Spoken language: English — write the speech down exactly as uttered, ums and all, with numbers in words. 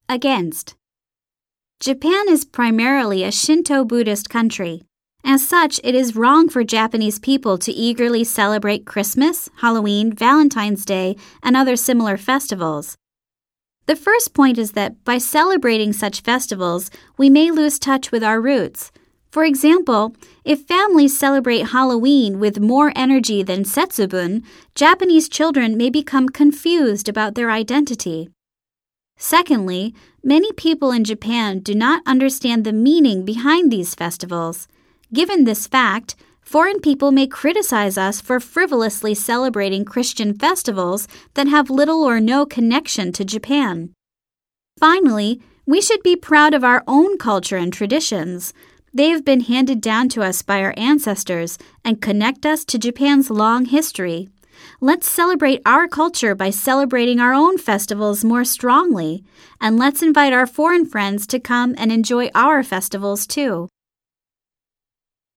Against. Japan is primarily a Shinto Buddhist country. As such, it is wrong for Japanese people to eagerly celebrate Christmas, Halloween, Valentine's Day, and other similar festivals. The first point is that by celebrating such festivals, we may lose touch with our roots. For example, if families celebrate Halloween with more energy than Setsubun, Japanese children may become confused about their identity. Secondly, many people in Japan do not understand the meaning behind these festivals. Given this fact, foreign people may criticize us for frivolously celebrating Christian festivals that have little or no connection to Japan. Finally, we should be proud of our own culture and traditions. They have been handed down to us by our ancestors and connect us to Japan's long history. Let's celebrate our culture by celebrating our own festivals more strongly, and let's invite our foreign friends to come and enjoy our festivals too.